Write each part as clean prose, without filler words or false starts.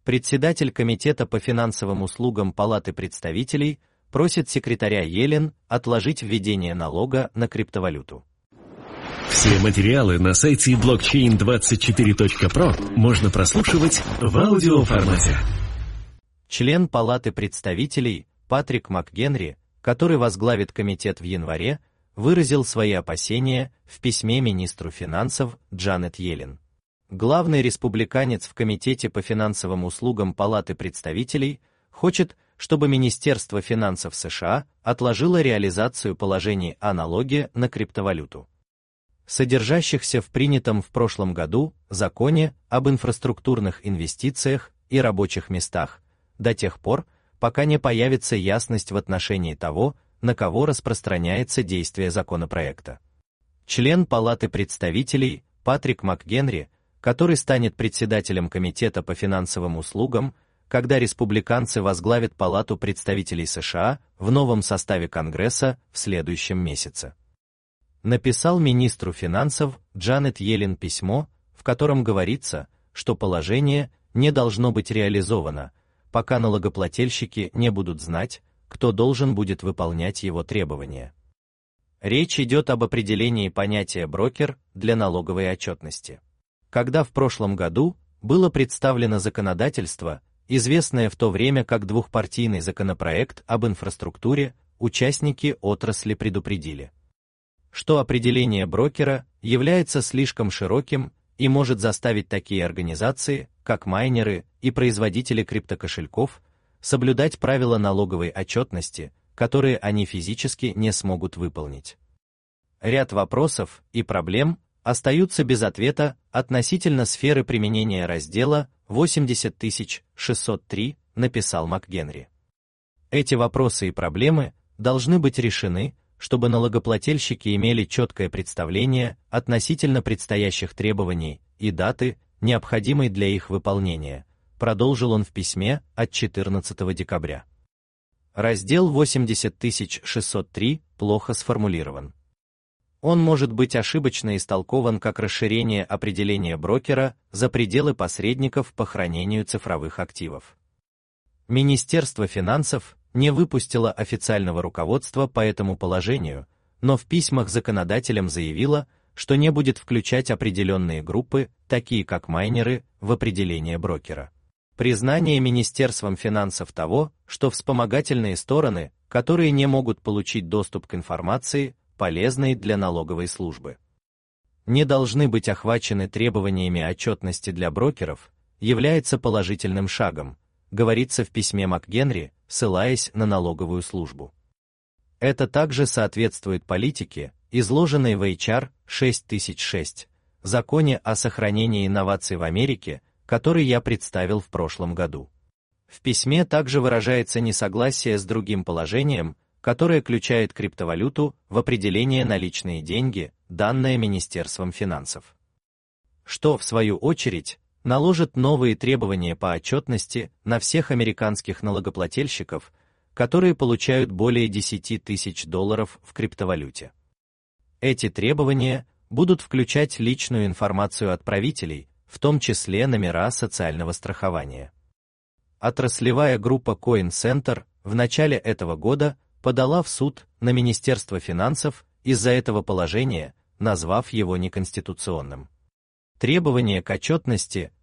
Председатель Комитета по финансовым услугам Палаты представителей просит секретаря Йеллен отложить введение налога на криптовалюту. Все материалы на сайте blockchain24.pro можно прослушивать в аудиоформате. Член Палаты представителей Патрик МакГенри, который возглавит комитет в январе, выразил свои опасения в письме министру финансов Джанет Йеллен. Главный республиканец в Комитете по финансовым услугам Палаты представителей хочет, чтобы Министерство финансов США отложило реализацию положений о налоге на криптовалюту, содержащихся в принятом в прошлом году законе об инфраструктурных инвестициях и рабочих местах, до тех пор, пока не появится ясность в отношении того, на кого распространяется действие законопроекта. Член Палаты представителей Патрик МакГенри, который станет председателем Комитета по финансовым услугам, когда республиканцы возглавят Палату представителей США в новом составе Конгресса в следующем месяце, написал министру финансов Джанет Йеллен письмо, в котором говорится, что положение не должно быть реализовано, пока налогоплательщики не будут знать, кто должен будет выполнять его требования. Речь идет об определении понятия «брокер» для налоговой отчетности. Когда в прошлом году было представлено законодательство, известное в то время как двухпартийный законопроект об инфраструктуре, участники отрасли предупредили, что определение брокера является слишком широким и может заставить такие организации, как майнеры и производители криптокошельков, соблюдать правила налоговой отчетности, которые они физически не смогут выполнить. Ряд вопросов и проблем остаются без ответа относительно сферы применения раздела 80603, написал МакГенри. Эти вопросы и проблемы должны быть решены, чтобы налогоплательщики имели четкое представление относительно предстоящих требований и даты, необходимой для их выполнения, продолжил он в письме от 14 декабря. Раздел 80603 плохо сформулирован. Он может быть ошибочно истолкован как расширение определения брокера за пределы посредников по хранению цифровых активов. Министерство финансов не выпустило официального руководства по этому положению, но в письмах законодателям заявило, что не будет включать определенные группы, такие как майнеры, в определение брокера. Признание Министерством финансов того, что вспомогательные стороны, которые не могут получить доступ к информации, полезной для налоговой службы, не должны быть охвачены требованиями отчетности для брокеров, является положительным шагом, говорится в письме МакГенри, ссылаясь на налоговую службу. Это также соответствует политике, изложенной в HR 6006, законе о сохранении инноваций в Америке, который я представил в прошлом году. В письме также выражается несогласие с другим положением, которое включает криптовалюту в определение наличные деньги, данное Министерством финансов, что, в свою очередь, наложит новые требования по отчетности на всех американских налогоплательщиков, которые получают более $10 тысяч в криптовалюте. Эти требования будут включать личную информацию отправителей, в том числе номера социального страхования. Отраслевая группа Coin Center в начале этого года подала в суд на Министерство финансов из-за этого положения, назвав его неконституционным. Требование к отчетности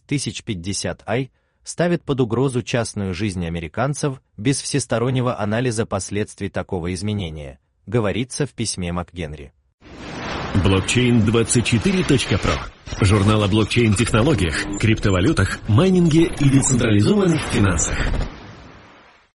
6050I ставит под угрозу частную жизнь американцев без всестороннего анализа последствий такого изменения, говорится в письме МакГенри. Blockchain24.pro. Журнал о блокчейн-технологиях, криптовалютах, майнинге и децентрализованных финансах.